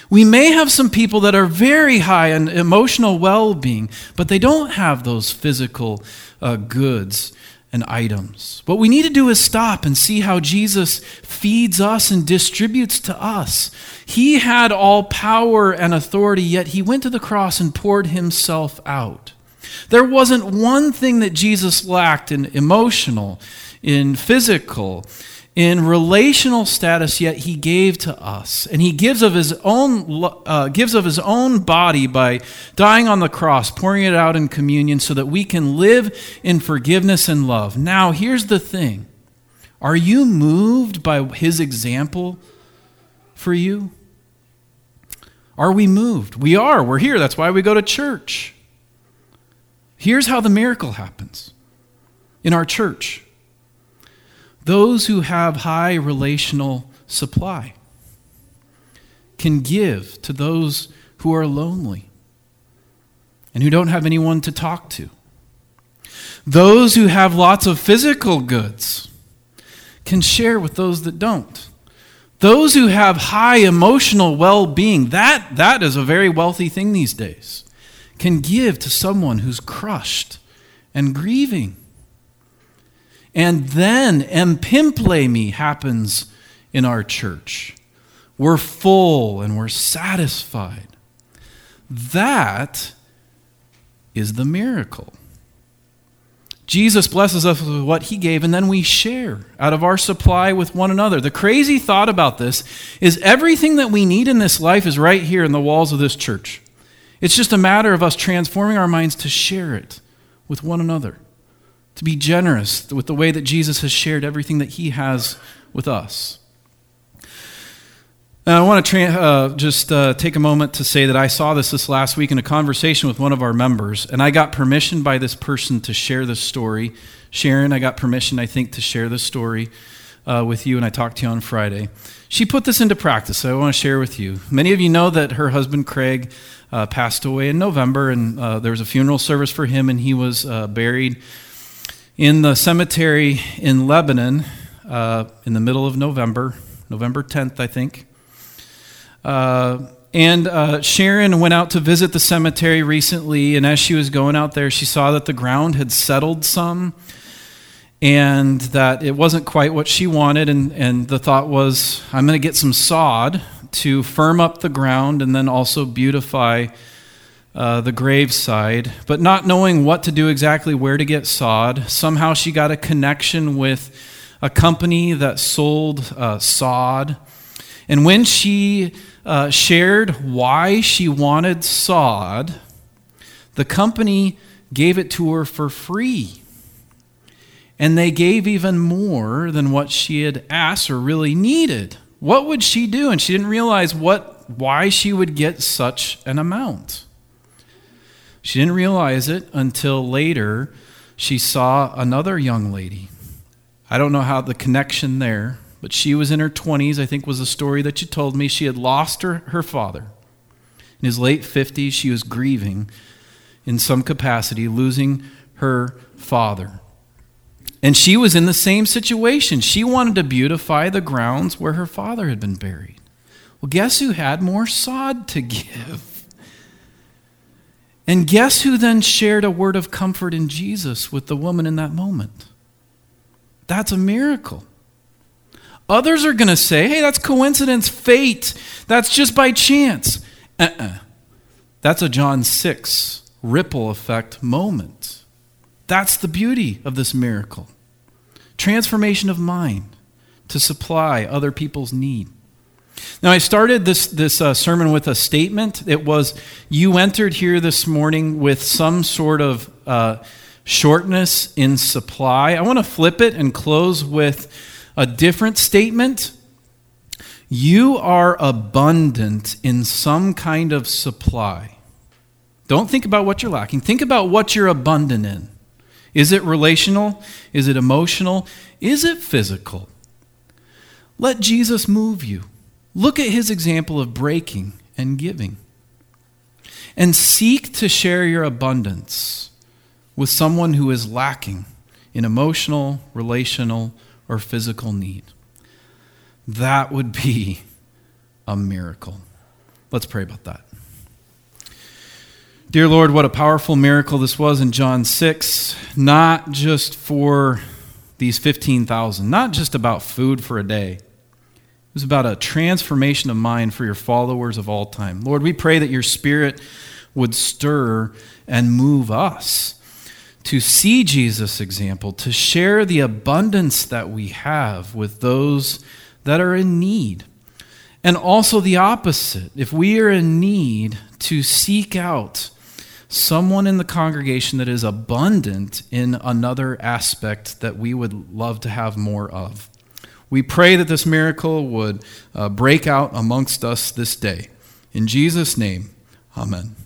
We may have some people that are very high in emotional well-being, but they don't have those physical goods and items. What we need to do is stop and see how Jesus feeds us and distributes to us. He had all power and authority, yet he went to the cross and poured himself out. There wasn't one thing that Jesus lacked in emotional, in physical, in relational status, yet he gave to us. And he gives of his own body by dying on the cross, pouring it out in communion so that we can live in forgiveness and love. Now, here's the thing. Are you moved by his example for you? Are we moved? We are. We're here. That's why we go to church. Here's how the miracle happens in our church. Those who have high relational supply can give to those who are lonely and who don't have anyone to talk to. Those who have lots of physical goods can share with those that don't. Those who have high emotional well-being, that is a very wealthy thing these days, can give to someone who's crushed and grieving. And then empimplemi happens in our church. We're full and we're satisfied. That is the miracle. Jesus blesses us with what he gave, and then we share out of our supply with one another. The crazy thought about this is everything that we need in this life is right here in the walls of this church. It's just a matter of us transforming our minds to share it with one another, to be generous with the way that Jesus has shared everything that he has with us. Now, I want to take a moment to say that I saw this last week in a conversation with one of our members, and I got permission by this person to share this story. Sharon, I got permission, I think, to share this story with you, and I talked to you on Friday. She put this into practice, so I want to share with you. Many of you know that her husband, Craig, passed away in November, and there was a funeral service for him, and he was buried in the cemetery in Lebanon in the middle of November 10th, I think. And Sharon went out to visit the cemetery recently, and as she was going out there, she saw that the ground had settled some, and that it wasn't quite what she wanted, and the thought was, I'm going to get some sod to firm up the ground and then also beautify the graveside, but not knowing what to do exactly, where to get sod. Somehow she got a connection with a company that sold sod. And when she shared why she wanted sod, the company gave it to her for free. And they gave even more than what she had asked or really needed. What would she do? And she didn't realize why she would get such an amount. She didn't realize it until later she saw another young lady. I don't know how the connection there, but she was in her 20s, I think was the story that she told me. She had lost her father. In his late 50s, she was grieving in some capacity, losing her father. And she was in the same situation. She wanted to beautify the grounds where her father had been buried. Well, guess who had more sod to give? And guess who then shared a word of comfort in Jesus with the woman in that moment? That's a miracle. Others are going to say, hey, that's coincidence, fate. That's just by chance. That's a John 6 ripple effect moment. That's the beauty of this miracle. Transformation of mind to supply other people's need. Now, I started this sermon with a statement. It was, you entered here this morning with some sort of shortness in supply. I want to flip it and close with a different statement. You are abundant in some kind of supply. Don't think about what you're lacking. Think about what you're abundant in. Is it relational? Is it emotional? Is it physical? Let Jesus move you. Look at his example of breaking and giving. And seek to share your abundance with someone who is lacking in emotional, relational, or physical need. That would be a miracle. Let's pray about that. Dear Lord, what a powerful miracle this was in John 6, not just for these 15,000, not just about food for a day. It was about a transformation of mind for your followers of all time. Lord, we pray that your Spirit would stir and move us to see Jesus' example, to share the abundance that we have with those that are in need. And also the opposite. If we are in need, to seek out someone in the congregation that is abundant in another aspect that we would love to have more of. We pray that this miracle would break out amongst us this day. In Jesus' name, amen.